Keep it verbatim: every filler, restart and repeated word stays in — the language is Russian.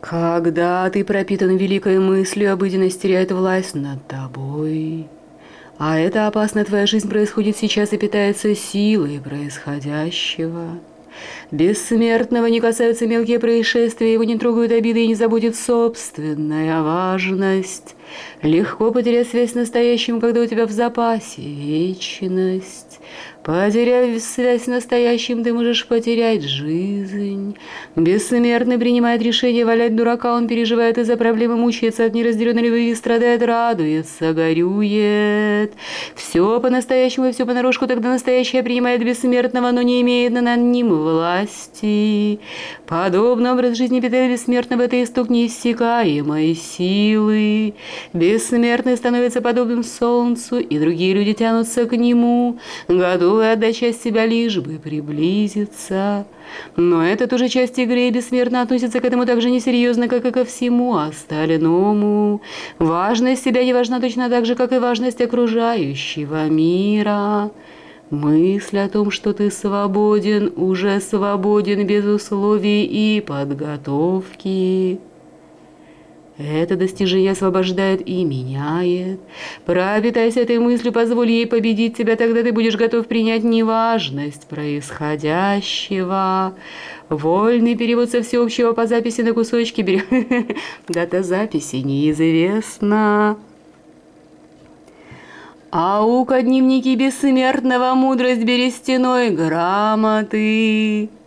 Когда ты пропитан великой мыслью, обыденность теряет власть над тобой. А это опасно, твоя жизнь происходит сейчас и питается силой происходящего. Бессмертного не касаются мелкие происшествия, его не трогают обиды и не заботит собственная важность. Легко потерять связь с настоящим, когда у тебя в запасе вечность. Потеряв связь с настоящим, ты можешь потерять жизнь. Бессмертный принимает решение валять дурака, он переживает из-за проблемы, мучается от неразделенной любви, страдает, радуется, горюет. Все по-настоящему и все понарошку, тогда настоящее принимает бессмертного, но не имеет над ним власти. Подобный образ жизни питает бессмертного, это исток неиссякаемой силы. Бессмертный становится подобным солнцу, и другие люди тянутся к нему, готовые отдать часть себя, лишь бы приблизиться. Но это тоже часть игры, и бессмертно относится к этому так же несерьезно, как и ко всему остальному. Важность себя не важна точно так же, как и важность окружающего мира. Мысль о том, что ты свободен, уже свободен без условий и подготовки. Это достижение освобождает и меняет. Пропитайся этой мыслью, позволь ей победить тебя, тогда ты будешь готов принять неважность происходящего. Вольный перевод со всеобщего по записи на кусочки берем. Дата записи неизвестна. Аука, дневники бессмертного, мудрость берестяной грамоты.